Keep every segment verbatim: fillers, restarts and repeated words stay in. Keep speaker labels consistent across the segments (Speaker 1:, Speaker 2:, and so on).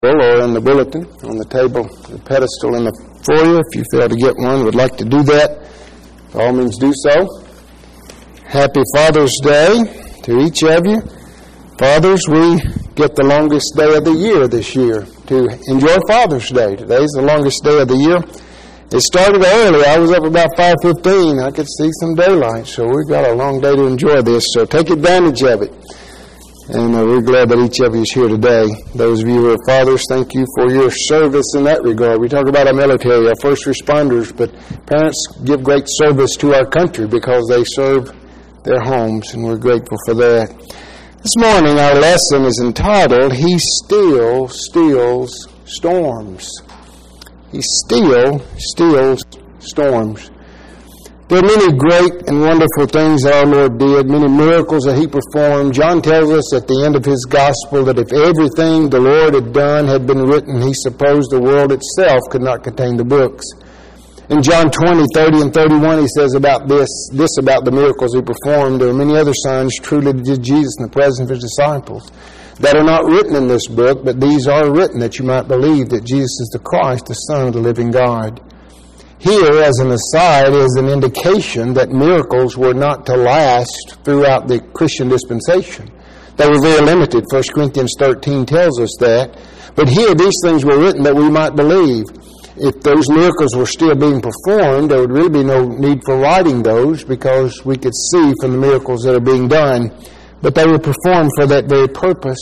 Speaker 1: or in the bulletin on the table, the pedestal in the foyer. If you fail to get one, would like to do that, by all means do so. Happy Father's Day to each of you. Fathers, we get the longest day of the year this year to enjoy Father's Day. Today's the longest day of the year. It started early. I was up about five fifteen. I could see some daylight, so we've got a long day to enjoy this, so take advantage of it. And uh, we're glad that each of you is here today. Those of you who are fathers, thank you for your service in that regard. We talk about our military, our first responders, but parents give great service to our country because they serve their homes, and we're grateful for that. This morning, our lesson is entitled, He Still Steals Storms. He still steals storms. There are many great and wonderful things that our Lord did, many miracles that He performed. John tells us at the end of his gospel that if everything the Lord had done had been written, he supposed the world itself could not contain the books. In John twenty, thirty, and thirty-one, he says about this, this about the miracles He performed. There are many other signs truly did Jesus in the presence of His disciples that are not written in this book, but these are written that you might believe that Jesus is the Christ, the Son of the living God. Here, as an aside, is an indication that miracles were not to last throughout the Christian dispensation. They were very limited. First Corinthians thirteen tells us that. But here, these things were written that we might believe. If those miracles were still being performed, there would really be no need for writing those because we could see from the miracles that are being done. But they were performed for that very purpose.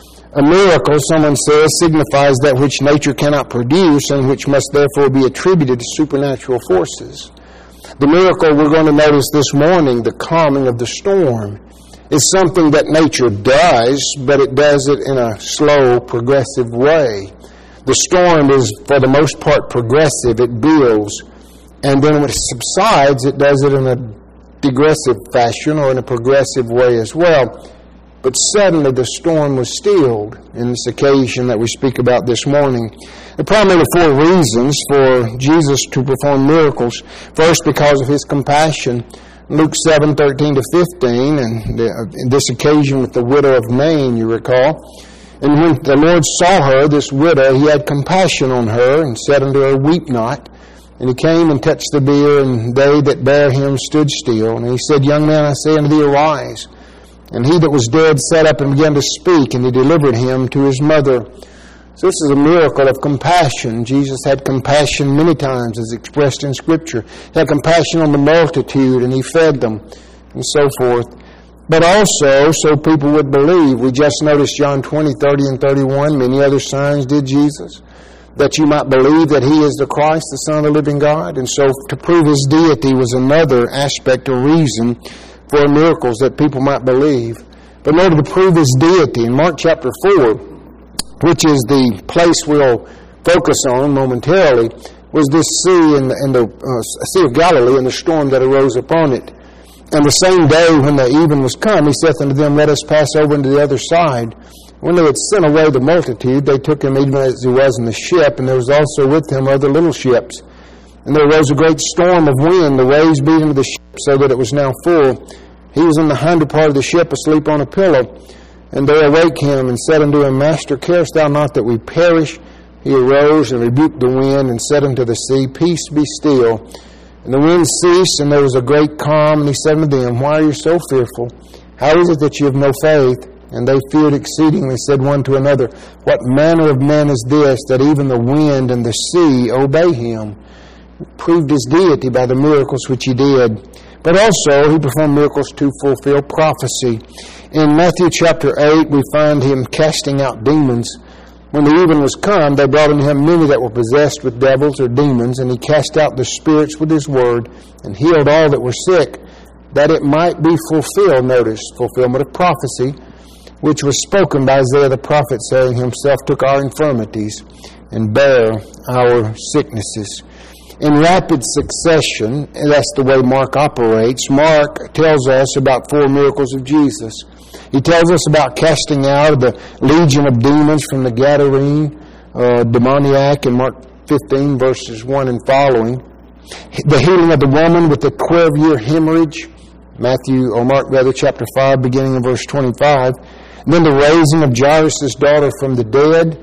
Speaker 1: A miracle, someone says, signifies that which nature cannot produce and which must therefore be attributed to supernatural forces. The miracle we're going to notice this morning, the calming of the storm, is something that nature does, but it does it in a slow, progressive way. The storm is, for the most part, progressive. It builds. And then when it subsides, it does it in a degressive fashion or in a progressive way as well. But suddenly the storm was stilled in this occasion that we speak about this morning. There are primarily four reasons for Jesus to perform miracles. First, because of His compassion. Luke seven, thirteen to fifteen, and the, in this occasion with the widow of Nain, you recall. And when the Lord saw her, this widow, He had compassion on her and said unto her, Weep not. And He came and touched the bier, and they that bare him stood still. And He said, Young man, I say unto thee, arise. And he that was dead sat up and began to speak, and He delivered him to his mother. So this is a miracle of compassion. Jesus had compassion many times, as expressed in Scripture. He had compassion on the multitude, and He fed them, and so forth. But also, so people would believe. We just noticed John twenty, thirty, and thirty-one. Many other signs did Jesus, that you might believe that He is the Christ, the Son of the living God. And so to prove His deity was another aspect or reason for miracles that people might believe. But in order to prove His deity, in Mark chapter four, which is the place we'll focus on momentarily, was this sea in the, in the uh, Sea of Galilee and the storm that arose upon it. And the same day when the even was come, He saith unto them, Let us pass over into the other side. When they had sent away the multitude, they took Him even as He was in the ship, and there was also with Him other little ships. And there arose a great storm of wind, the waves beat into the ship, so that it was now full. He was in the hinder part of the ship, asleep on a pillow. And they awake him, and said unto him, Master, carest thou not that we perish? He arose, and rebuked the wind, and said unto the sea, Peace, be still. And the wind ceased, and there was a great calm. And He said unto them, Why are you so fearful? How is it that you have no faith? And they feared exceedingly, said one to another, What manner of man is this, that even the wind and the sea obey Him? He proved His deity by the miracles which He did. But also, He performed miracles to fulfill prophecy. In Matthew chapter eight, we find Him casting out demons. When the even was come, they brought unto Him many that were possessed with devils or demons, and He cast out the spirits with His word, and healed all that were sick, that it might be fulfilled, notice, fulfillment of prophecy, which was spoken by Isaiah the prophet, saying, Himself took our infirmities and bare our sicknesses. In rapid succession, and that's the way Mark operates, Mark tells us about four miracles of Jesus. He tells us about casting out the legion of demons from the Gadarene uh, demoniac in Mark fifteen, verses one and following. The healing of the woman with the twelve-year hemorrhage, Matthew, or Mark rather, chapter five, beginning in verse twenty-five. And then the raising of Jairus' daughter from the dead.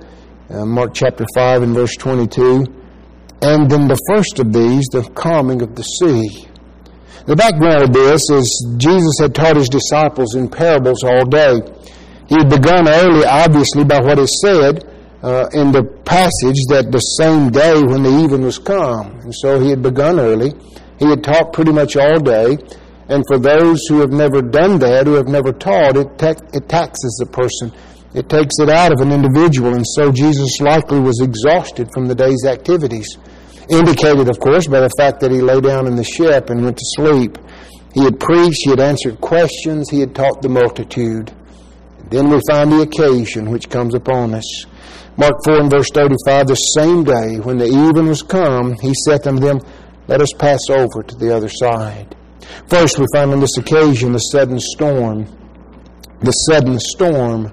Speaker 1: Uh, Mark chapter five and verse twenty-two. And then the first of these, the calming of the sea. The background of this is Jesus had taught his disciples in parables all day. He had begun early, obviously, by what is said uh, in the passage that the same day when the even was come. And so he had begun early. He had taught pretty much all day. And for those who have never done that, who have never taught, it, ta- it taxes the person. It takes it out of an individual. And so Jesus likely was exhausted from the day's activities. Indicated, of course, by the fact that he lay down in the ship and went to sleep. He had preached, he had answered questions, he had taught the multitude. Then we find the occasion which comes upon us. Mark four and verse thirty-five, the same day when the even was come, he saith unto them, let us pass over to the other side. First we find on this occasion the sudden storm. The sudden storm.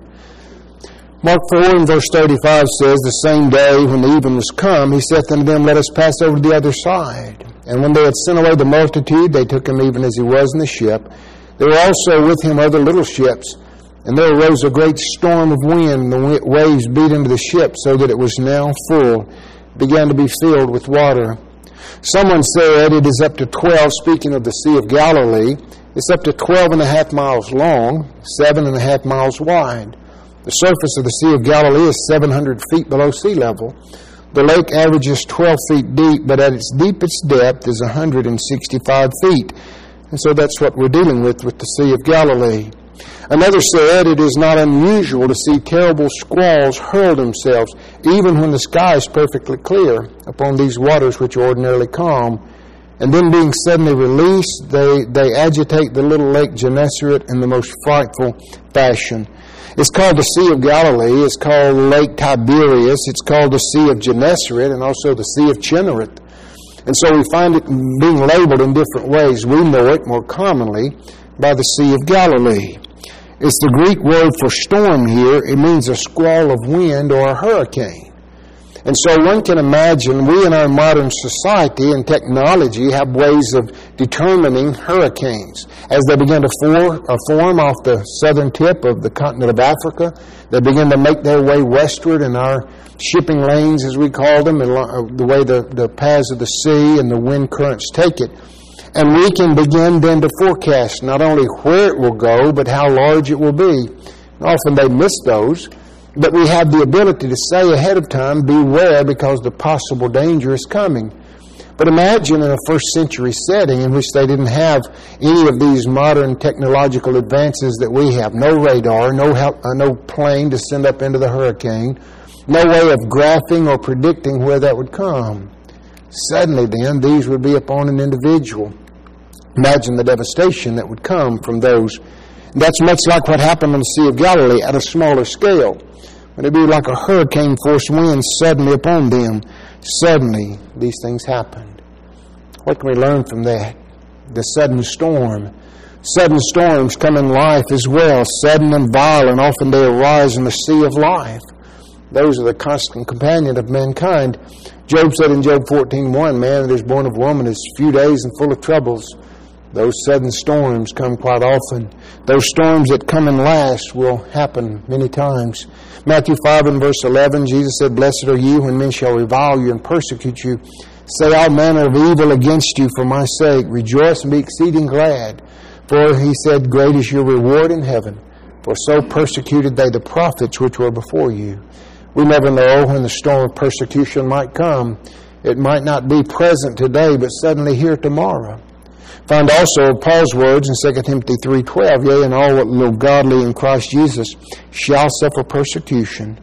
Speaker 1: Mark four and verse thirty-five says, the same day when the even was come, he saith unto them, let us pass over to the other side. And when they had sent away the multitude, they took him even as he was in the ship. There were also with him other little ships. And there arose a great storm of wind, and the waves beat into the ship, so that it was now full, began to be filled with water. Someone said it is up to twelve, speaking of the Sea of Galilee, it's up to twelve and a half miles long, seven and a half miles wide. The surface of the Sea of Galilee is seven hundred feet below sea level. The lake averages twelve feet deep, but at its deepest depth is one hundred sixty-five feet. And so that's what we're dealing with with the Sea of Galilee. Another said it is not unusual to see terrible squalls hurl themselves, even when the sky is perfectly clear, upon these waters which are ordinarily calm. And then being suddenly released, they, they agitate the little Lake Gennesaret in the most frightful fashion. It's called the Sea of Galilee. It's called Lake Tiberias. It's called the Sea of Gennesaret and also the Sea of Chinnereth. And so we find it being labeled in different ways. We know it more commonly by the Sea of Galilee. It's the Greek word for storm here. It means a squall of wind or a hurricane. And so one can imagine we in our modern society and technology have ways of determining hurricanes. As they begin to form, uh, form off the southern tip of the continent of Africa, they begin to make their way westward in our shipping lanes, as we call them, and uh, the way the, the paths of the sea and the wind currents take it. And we can begin then to forecast not only where it will go, but how large it will be. And often they miss those. But we have the ability to say ahead of time, beware, because the possible danger is coming. But imagine in a first century setting in which they didn't have any of these modern technological advances that we have. No radar, no help, uh, no plane to send up into the hurricane, no way of graphing or predicting where that would come. Suddenly then, these would be upon an individual. Imagine the devastation that would come from those. That's much like what happened on the Sea of Galilee at a smaller scale. When it be like a hurricane-force wind suddenly upon them, suddenly these things happened. What can we learn from that? The sudden storm. Sudden storms come in life as well. Sudden and violent, often they arise in the sea of life. Those are the constant companion of mankind. Job said in Job fourteen one, man that is born of woman is few days and full of troubles. Those sudden storms come quite often. Those storms that come and last will happen many times. Matthew five and verse eleven, Jesus said, blessed are you when men shall revile you and persecute you, say all manner of evil against you for my sake. Rejoice and be exceeding glad. For he said, great is your reward in heaven. For so persecuted they the prophets which were before you. We never know when the storm of persecution might come. It might not be present today, but suddenly here tomorrow. Find also Paul's words in Second Timothy three twelve, yea, and all that live godly in Christ Jesus shall suffer persecution.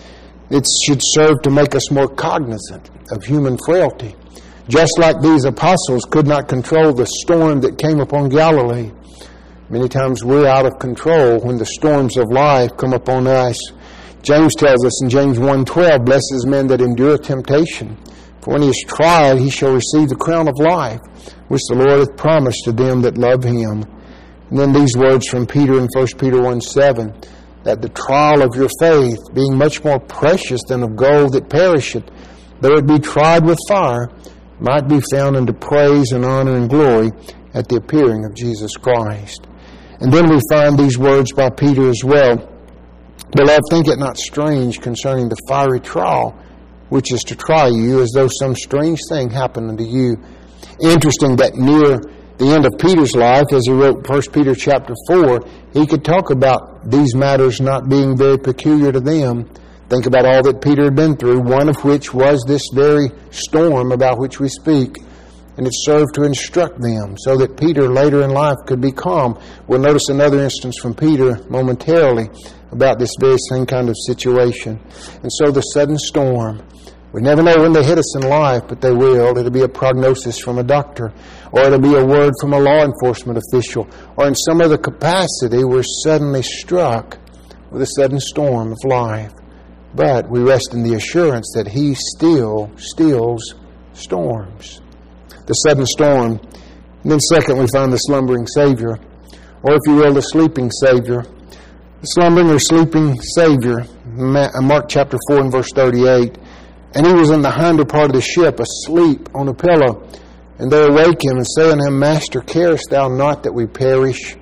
Speaker 1: It should serve to make us more cognizant of human frailty. Just like these apostles could not control the storm that came upon Galilee, many times we're out of control when the storms of life come upon us. James tells us in James one twelve, blessed is man that endure temptation, for when he is tried, he shall receive the crown of life, which the Lord hath promised to them that love him. And then these words from Peter in First Peter one seven, that the trial of your faith, being much more precious than of gold that perisheth, though it be tried with fire, might be found unto praise and honor and glory at the appearing of Jesus Christ. And then we find these words by Peter as well Beloved, think it not strange concerning the fiery trial, which is to try you, as though some strange thing happened unto you. Interesting that near the end of Peter's life, as he wrote First Peter chapter four, he could talk about these matters not being very peculiar to them. Think about all that Peter had been through, one of which was this very storm about which we speak. And it served to instruct them so that Peter later in life could be calm. We'll notice another instance from Peter momentarily about this very same kind of situation. And so the sudden storm. We never know when they hit us in life, but they will. It'll be a prognosis from a doctor, or it'll be a word from a law enforcement official, or in some other capacity we're suddenly struck with a sudden storm of life. But we rest in the assurance that He still stills storms. The sudden storm. And then second, we find the slumbering Savior, or if you will, the sleeping Savior. The slumbering or sleeping Savior, Mark chapter four and verse thirty-eight. And he was in the hinder part of the ship, asleep on a pillow. And they awake him and say unto him, Master, carest thou not that we perish?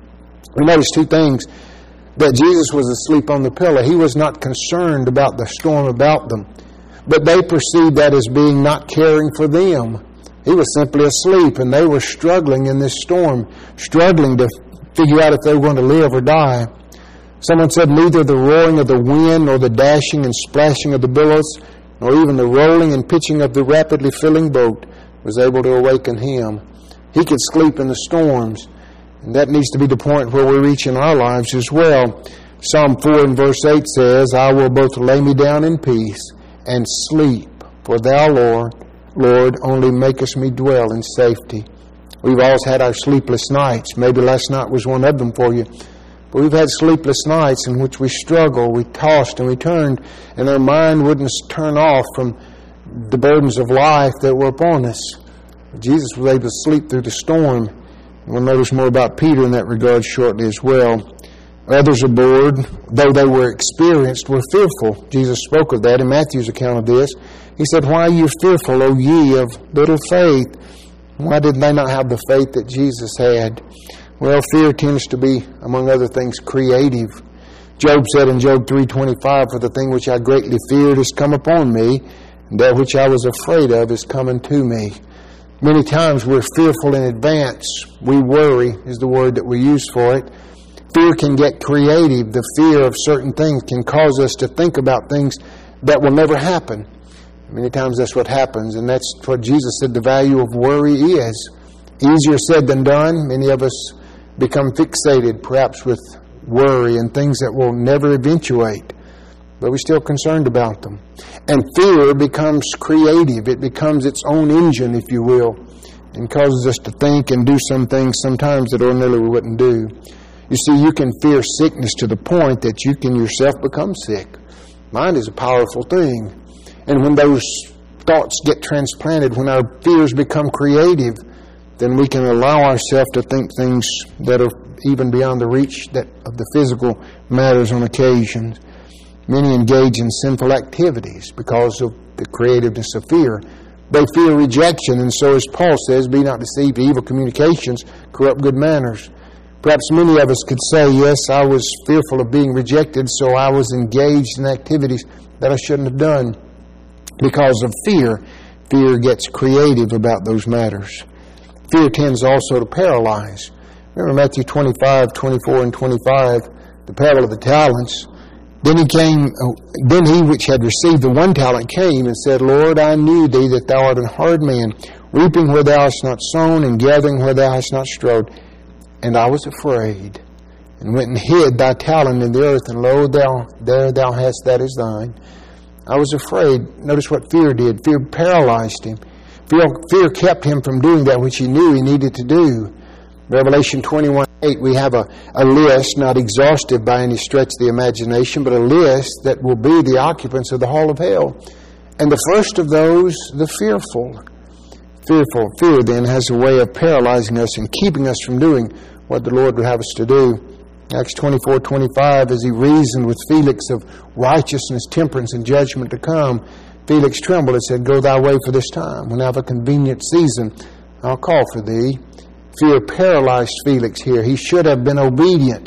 Speaker 1: We notice two things. That Jesus was asleep on the pillow. He was not concerned about the storm about them. But they perceived that as being not caring for them. He was simply asleep, and they were struggling in this storm, struggling to figure out if they were going to live or die. Someone said neither the roaring of the wind, nor the dashing and splashing of the billows, nor even the rolling and pitching of the rapidly filling boat was able to awaken him. He could sleep in the storms, and that needs to be the point where we reach in our lives as well. Psalm four and verse eight says, I will both lay me down in peace and sleep, for thou, Lord, Lord, only makest me dwell in safety. We've always had our sleepless nights. Maybe last night was one of them for you. But we've had sleepless nights in which we struggled, we tossed and we turned, and our mind wouldn't turn off from the burdens of life that were upon us. Jesus was able to sleep through the storm. We'll notice more about Peter in that regard shortly as well. Others aboard, though they were experienced, were fearful. Jesus spoke of that in Matthew's account of this. He said, Why are you fearful, O ye of little faith? Why did they not have the faith that Jesus had? Well, fear tends to be, among other things, creative. Job said in Job three twenty-five, For the thing which I greatly feared is come upon me, and that which I was afraid of is coming to me. Many times we're fearful in advance. We worry is the word that we use for it. Fear can get creative. The fear of certain things can cause us to think about things that will never happen. Many times that's what happens, and that's what Jesus said the value of worry is. Easier said than done. Many of us become fixated perhaps with worry and things that will never eventuate, but we're still concerned about them. And fear becomes creative. It becomes its own engine, if you will, and causes us to think and do some things sometimes that ordinarily we wouldn't do. You see, you can fear sickness to the point that you can yourself become sick. Mind is a powerful thing. And when those thoughts get transplanted, when our fears become creative, then we can allow ourselves to think things that are even beyond the reach that of the physical matters on occasions. Many engage in sinful activities because of the creativeness of fear. They fear rejection, and so as Paul says, be not deceived, evil communications corrupt good manners. Perhaps many of us could say, yes, I was fearful of being rejected, so I was engaged in activities that I shouldn't have done. Because of fear, fear gets creative about those matters. Fear tends also to paralyze. Remember Matthew twenty-five, twenty-four, and twenty-five, the parable of the talents. Then he came, then he which had received the one talent came and said, Lord, I knew thee that thou art an hard man, reaping where thou hast not sown, and gathering where thou hast not strawed. And I was afraid, and went and hid thy talent in the earth, and lo, thou there thou hast that is thine. I was afraid. Notice what fear did. Fear paralyzed him. Fear, fear kept him from doing that which he knew he needed to do. Revelation twenty-one eight, we have a, a list, not exhaustive by any stretch of the imagination, but a list that will be the occupants of the hall of hell. And the first of those, the fearful. Fearful. Fear then has a way of paralyzing us and keeping us from doing what the Lord would have us to do. Acts twenty-four twenty-five, as he reasoned with Felix of righteousness, temperance, and judgment to come, Felix trembled and said, Go thy way for this time. When I have a convenient season, I'll call for thee. Fear paralyzed Felix here. He should have been obedient,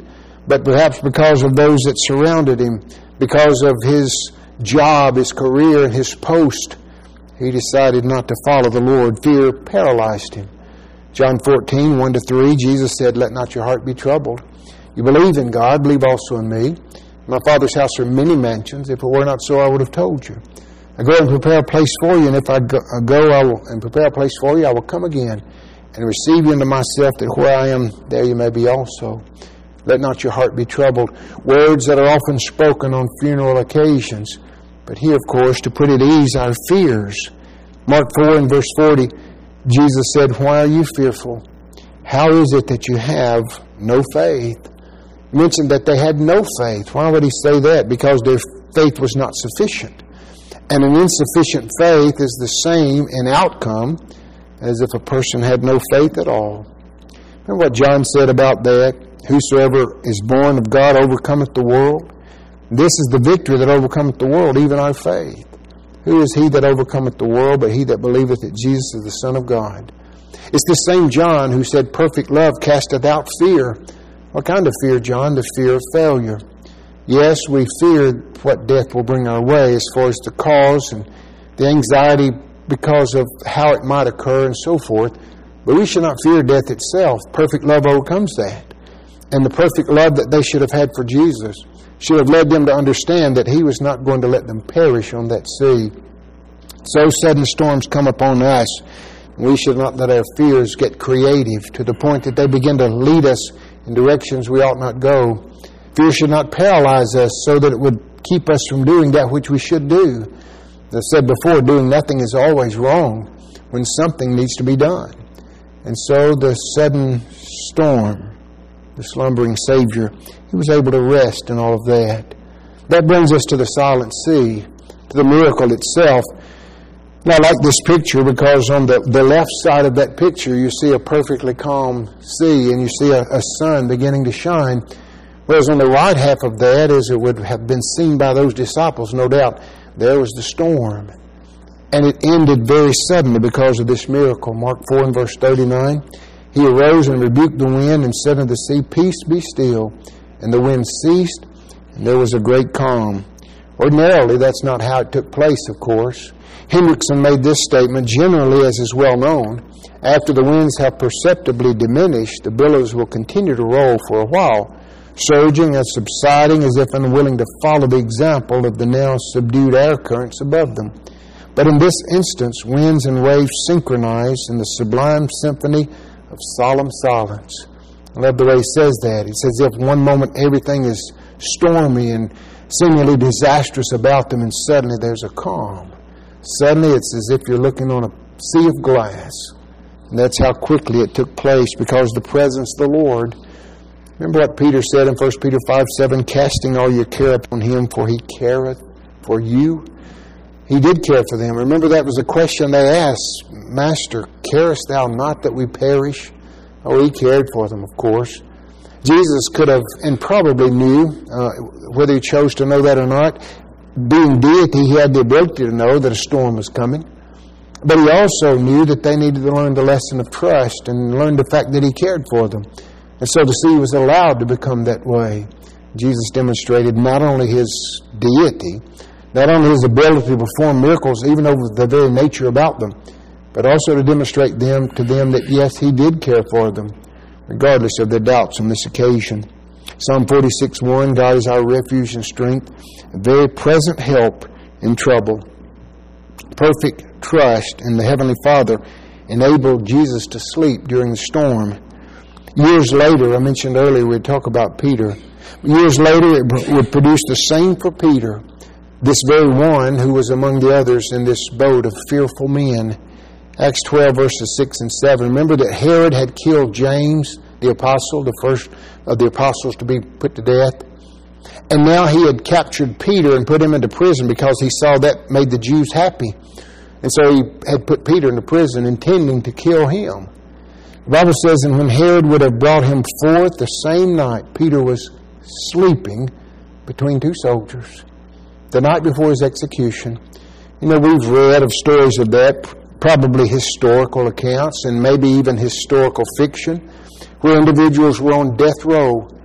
Speaker 1: but perhaps because of those that surrounded him, because of his job, his career, and his post, he decided not to follow the Lord. Fear paralyzed him. John fourteen, one to three, Jesus said, "Let not your heart be troubled. You believe in God, believe also in me. In my Father's house are many mansions. If it were not so, I would have told you. I go and prepare a place for you, and if I go, I go I will, and prepare a place for you, I will come again and receive you into myself, that where I am, there you may be also. Let not your heart be troubled." Words that are often spoken on funeral occasions. But here, of course, to put at ease our fears. Mark four and verse forty, Jesus said, "Why are you fearful? How is it that you have no faith?" He mentioned that they had no faith. Why would he say that? Because their faith was not sufficient. And an insufficient faith is the same in outcome as if a person had no faith at all. Remember what John said about that? "Whosoever is born of God overcometh the world. This is the victory that overcometh the world, even our faith. Who is he that overcometh the world but he that believeth that Jesus is the Son of God?" It's the same John who said, "Perfect love casteth out fear." What kind of fear, John? The fear of failure. Yes, we fear what death will bring our way as far as the cause and the anxiety because of how it might occur and so forth. But we should not fear death itself. Perfect love overcomes that. And the perfect love that they should have had for Jesus should have led them to understand that he was not going to let them perish on that sea. So sudden storms come upon us. We should not let our fears get creative to the point that they begin to lead us in directions we ought not go. Fear should not paralyze us so that it would keep us from doing that which we should do. As I said before, doing nothing is always wrong when something needs to be done. And so the sudden storm, the slumbering Savior, he was able to rest in all of that. That brings us to the silent sea, to the miracle itself. And I like this picture because on the, the left side of that picture you see a perfectly calm sea and you see a, a sun beginning to shine. Whereas on the right half of that, as it would have been seen by those disciples, no doubt, there was the storm. And it ended very suddenly because of this miracle. Mark four and verse thirty-nine. He arose and rebuked the wind and said unto the sea, "Peace, be still." And the wind ceased, and there was a great calm. Ordinarily, that's not how it took place, of course. Hendrickson made this statement, generally, as is well known, after the winds have perceptibly diminished, the billows will continue to roll for a while, surging and subsiding as if unwilling to follow the example of the now subdued air currents above them. But in this instance, winds and waves synchronize in the sublime symphony of solemn silence. I love the way he says that. He says if one moment everything is stormy and seemingly disastrous about them, and suddenly there's a calm. Suddenly it's as if you're looking on a sea of glass. And that's how quickly it took place, because the presence of the Lord. Remember what Peter said in First Peter five seven, "Casting all your care upon him, for he careth for you." He did care for them. Remember, that was a question they asked. "Master, carest thou not that we perish?" Oh, he cared for them, of course. Jesus could have, and probably knew, uh, whether he chose to know that or not, being deity, he had the ability to know that a storm was coming. But he also knew that they needed to learn the lesson of trust and learn the fact that he cared for them. And so the sea was allowed to become that way. Jesus demonstrated not only his deity, not only his ability to perform miracles, even over the very nature about them, but also to demonstrate them to them that, yes, he did care for them, regardless of their doubts on this occasion. Psalm forty-six one, God is our refuge and strength, a very present help in trouble. Perfect trust in the Heavenly Father enabled Jesus to sleep during the storm. Years later, I mentioned earlier we'd talk about Peter. Years later, it would produce the same for Peter, this very one who was among the others in this boat of fearful men. Acts twelve, verses six and seven. Remember that Herod had killed James, the apostle, the first of the apostles to be put to death. And now he had captured Peter and put him into prison because he saw that made the Jews happy. And so he had put Peter into prison, intending to kill him. The Bible says, and when Herod would have brought him forth the same night, Peter was sleeping between two soldiers, the night before his execution. You know, we've read of stories of that, probably historical accounts and maybe even historical fiction, where individuals were on death row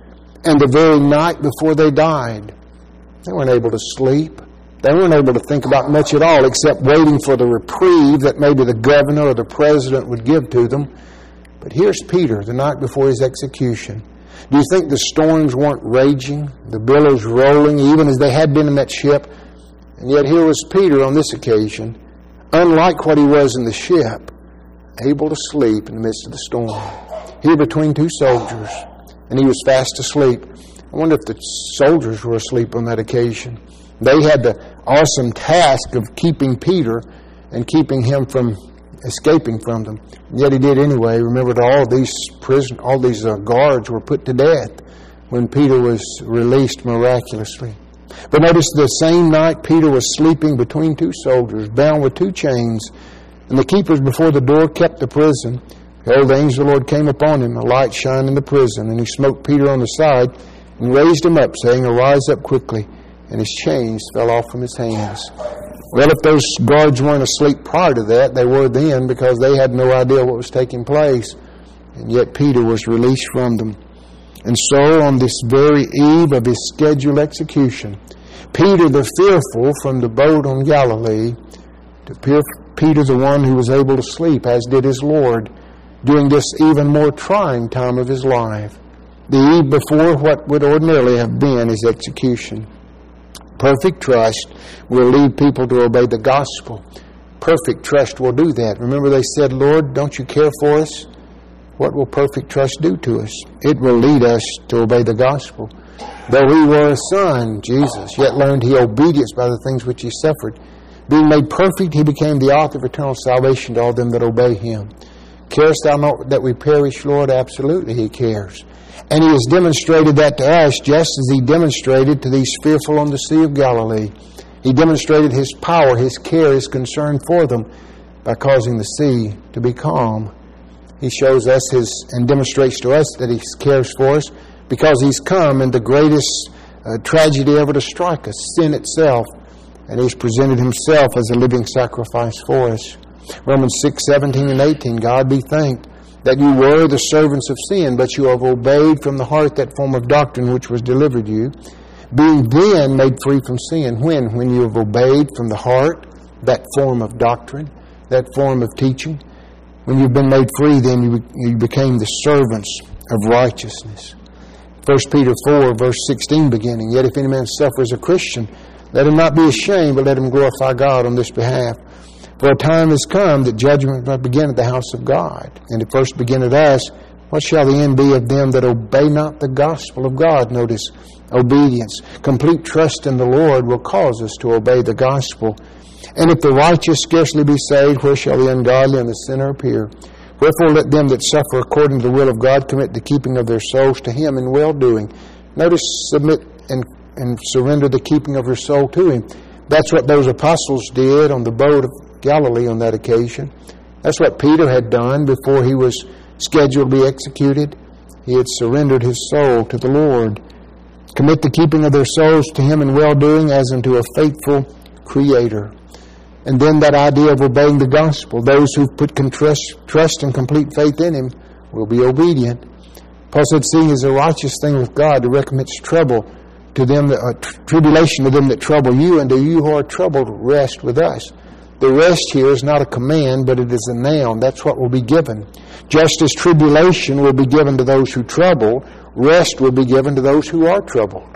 Speaker 1: And the very night before they died, they weren't able to sleep. They weren't able to think about much at all except waiting for the reprieve that maybe the governor or the president would give to them. But here's Peter the night before his execution. Do you think the storms weren't raging, the billows rolling, even as they had been in that ship? And yet here was Peter on this occasion, unlike what he was in the ship, able to sleep in the midst of the storm. Here between two soldiers, and he was fast asleep. I wonder if the soldiers were asleep on that occasion. They had the awesome task of keeping Peter and keeping him from escaping from them. Yet he did anyway. Remember that all these prison, all these uh, guards were put to death when Peter was released miraculously. But notice the same night Peter was sleeping between two soldiers, bound with two chains, and the keepers before the door kept the prison. Behold, the angel of the Lord came upon him, a light shined in the prison, and he smote Peter on the side and raised him up, saying, Arise up quickly. And his chains fell off from his hands. Well, if those guards weren't asleep prior to that, they were then, because they had no idea what was taking place. And yet Peter was released from them. And so, on this very eve of his scheduled execution, Peter the fearful from the boat on Galilee, to Peter the one who was able to sleep, as did his Lord, during this even more trying time of his life, the eve before what would ordinarily have been his execution. Perfect trust will lead people to obey the gospel. Perfect trust will do that. Remember they said, Lord, don't you care for us? What will perfect trust do to us? It will lead us to obey the gospel. Though he were a son, Jesus, yet learned he obedience by the things which he suffered. Being made perfect, he became the author of eternal salvation to all them that obey him. Carest thou not that we perish, Lord? Absolutely he cares. And he has demonstrated that to us just as he demonstrated to these fearful on the Sea of Galilee. He demonstrated his power, his care, his concern for them by causing the sea to be calm. He shows us his and demonstrates to us that he cares for us because he's come in the greatest uh, tragedy ever to strike us, sin itself, and he's presented himself as a living sacrifice for us. Romans six, seventeen and eighteen, God be thanked that you were the servants of sin, but you have obeyed from the heart that form of doctrine which was delivered you, being then made free from sin. When? When you have obeyed from the heart that form of doctrine, that form of teaching. When you've been made free, then you, you became the servants of righteousness. First Peter four, verse sixteen beginning, Yet if any man suffer as a Christian, let him not be ashamed, but let him glorify God on this behalf. For a time has come that judgment might begin at the house of God. And it first begin at us. What shall the end be of them that obey not the gospel of God? Notice, obedience. Complete trust in the Lord will cause us to obey the gospel. And if the righteous scarcely be saved, where shall the ungodly and the sinner appear? Wherefore let them that suffer according to the will of God commit the keeping of their souls to him in well-doing. Notice, submit and, and surrender the keeping of your soul to him. That's what those apostles did on the boat of Galilee on that occasion. That's what Peter had done before he was scheduled to be executed. He had surrendered his soul to the Lord. Commit the keeping of their souls to him in well-doing as unto a faithful Creator. And then that idea of obeying the gospel. Those who put trust, trust and complete faith in him will be obedient. Paul said, seeing is a righteous thing with God to recommend trouble to them, that, uh, tr- tribulation to them that trouble you, and to you who are troubled, rest with us. The rest here is not a command, but it is a noun. That's what will be given. Just as tribulation will be given to those who trouble, rest will be given to those who are troubled.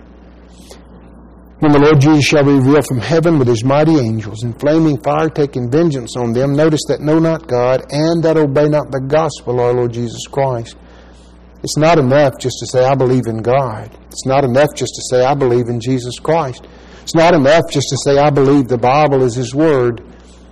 Speaker 1: When the Lord Jesus shall be revealed from heaven with his mighty angels, in flaming fire taking vengeance on them, notice that know not God, and that obey not the gospel of our Lord Jesus Christ. It's not enough just to say, I believe in God. It's not enough just to say, I believe in Jesus Christ. It's not enough just to say, I believe the Bible is his word.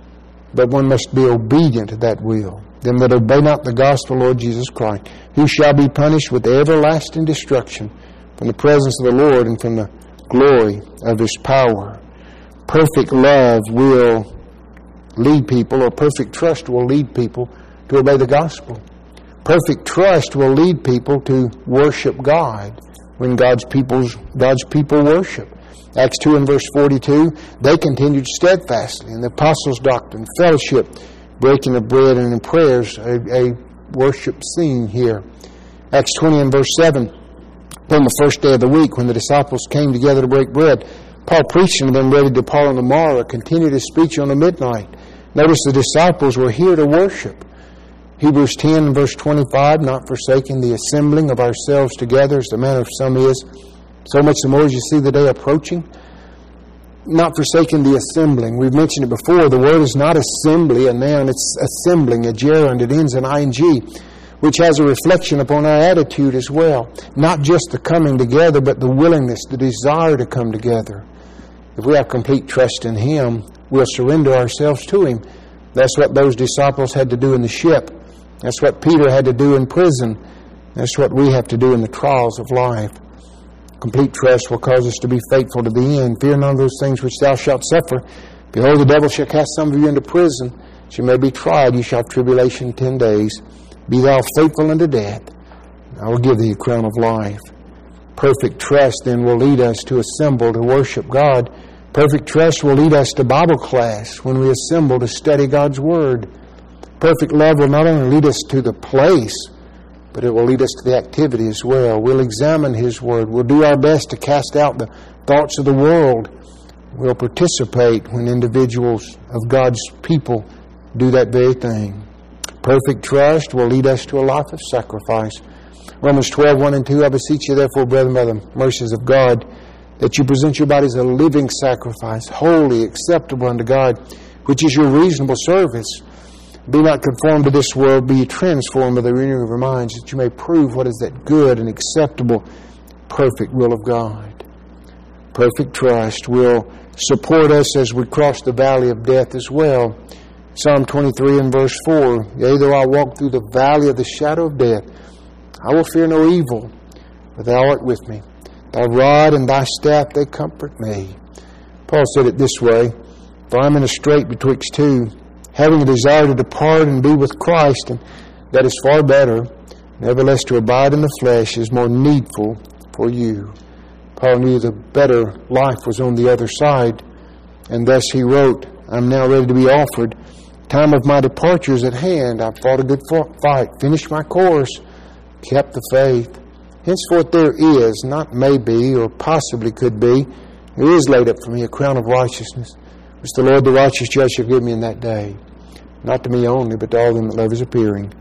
Speaker 1: But one must be obedient to that will. Them that obey not the gospel of Lord Jesus Christ, who shall be punished with everlasting destruction from the presence of the Lord and from the glory of his power. Perfect love will lead people, or perfect trust will lead people to obey the gospel. Perfect trust will lead people to worship God when God's people's God's people worship. Acts two and verse forty-two, they continued steadfastly in the apostles' doctrine, fellowship, breaking of bread, and in prayers, a, a worship scene here. Acts twenty and verse seven, Upon the first day of the week, when the disciples came together to break bread, Paul preaching to them ready to depart on the morrow, continued his speech on the midnight. Notice the disciples were here to worship. Hebrews ten and verse twenty-five, not forsaking the assembling of ourselves together, as the manner of some is, so much the more as you see the day approaching. Not forsaking the assembling. We've mentioned it before. The word is not assembly, a noun. It's assembling, a gerund. It ends in ing, which has a reflection upon our attitude as well. Not just the coming together, but the willingness, the desire to come together. If we have complete trust in Him, we'll surrender ourselves to Him. That's what those disciples had to do in the ship. That's what Peter had to do in prison. That's what we have to do in the trials of life. Complete trust will cause us to be faithful to the end. Fear none of those things which thou shalt suffer. Behold, the devil shall cast some of you into prison, that you may be tried. You shall have tribulation ten days. Be thou faithful unto death, I will give thee a crown of life. Perfect trust then will lead us to assemble to worship God. Perfect trust will lead us to Bible class when we assemble to study God's Word. Perfect love will not only lead us to the place, but it will lead us to the activity as well. We'll examine His Word. We'll do our best to cast out the thoughts of the world. We'll participate when individuals of God's people do that very thing. Perfect trust will lead us to a life of sacrifice. Romans twelve, one and two, I beseech you therefore, brethren, by the mercies of God, that you present your bodies a living sacrifice, holy, acceptable unto God, which is your reasonable service. Be not conformed to this world, be ye transformed by the renewing of your minds, that you may prove what is that good and acceptable, perfect will of God. Perfect trust will support us as we cross the valley of death as well. Psalm twenty-three and verse four, yea, though I walk through the valley of the shadow of death, I will fear no evil, for thou art with me. Thy rod and thy staff, they comfort me. Paul said it this way, for I am in a strait betwixt two, having a desire to depart and be with Christ, and that is far better. Nevertheless, to abide in the flesh is more needful for you. Paul knew the better life was on the other side, and thus he wrote, I am now ready to be offered. Time of my departure is at hand. I've fought a good fight, finished my course, kept the faith. Henceforth there is, not maybe or possibly could be, there is laid up for me a crown of righteousness, which the Lord the righteous judge shall give me in that day. Not to me only, but to all them that love His appearing.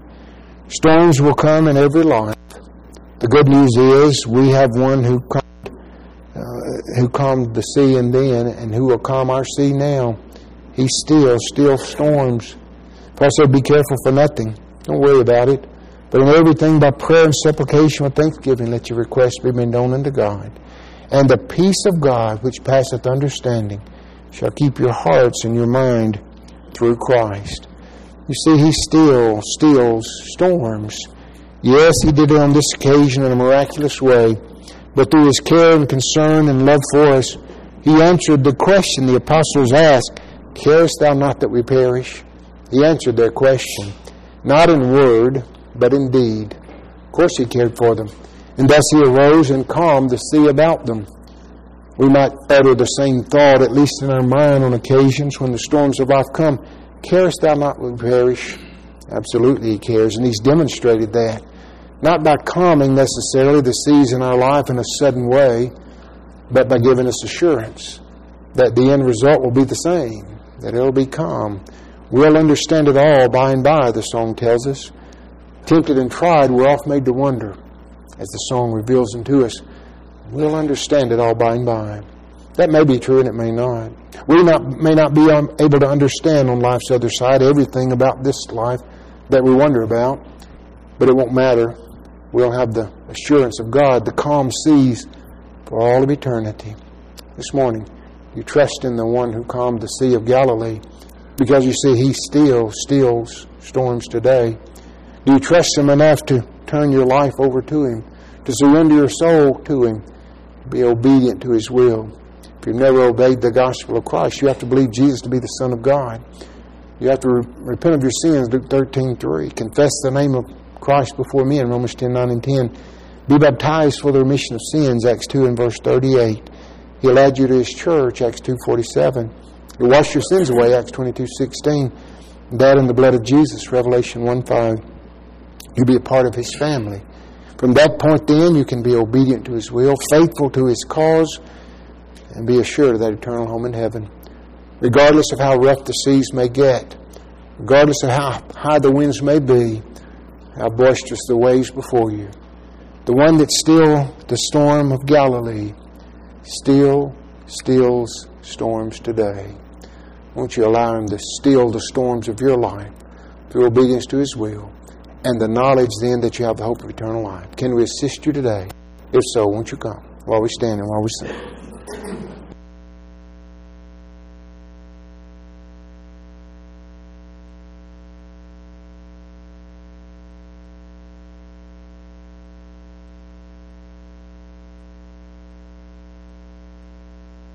Speaker 1: Storms will come in every life. The good news is we have one who calmed, uh, who calmed the sea and then, and who will calm our sea now. He still, still storms. Paul said, be careful for nothing. Don't worry about it. But in everything by prayer and supplication with thanksgiving, let your requests be made known unto God. And the peace of God, which passeth understanding, shall keep your hearts and your mind through Christ. You see, He still stills storms. Yes, He did it on this occasion in a miraculous way, but through His care and concern and love for us, He answered the question the apostles asked, carest thou not that we perish? He answered their question, not in word, but in deed. Of course He cared for them. And thus He arose and calmed the sea about them. We might utter the same thought, at least in our mind, on occasions when the storms of life come. Carest thou not that we perish? Absolutely He cares, and He's demonstrated that. Not by calming necessarily the seas in our life in a sudden way, but by giving us assurance that the end result will be the same, that it will be calm. We'll understand it all by and by, the song tells us. Tempted and tried, we're oft made to wonder, as the song reveals unto us. We'll understand it all by and by. That may be true and it may not. We not, may not be able to understand on life's other side everything about this life that we wonder about, but it won't matter. We'll have the assurance of God, the calm seas for all of eternity. This morning, you trust in the one who calmed the Sea of Galilee, because you see He still stills storms today. Do you trust Him enough to turn your life over to Him, to surrender your soul to Him, be obedient to His will? If you've never obeyed the gospel of Christ, you have to believe Jesus to be the Son of God. You have to re- repent of your sins, Luke thirteen three. Confess the name of Christ before men, Romans ten nine and ten. Be baptized for the remission of sins, Acts two and verse thirty-eight. He'll add you to His church, Acts two forty-seven. He'll wash your sins away, Acts twenty-two sixteen. That in the blood of Jesus, Revelation one five. You'll be a part of His family. From that point then, you can be obedient to His will, faithful to His cause, and be assured of that eternal home in heaven. Regardless of how rough the seas may get, regardless of how high the winds may be, how boisterous the waves before you, the one that stilled the storm of Galilee still stills storms today. Won't you allow Him to still the storms of your life through obedience to His will and the knowledge then that you have the hope of eternal life? Can we assist you today? If so, won't you come while we stand and while we sing?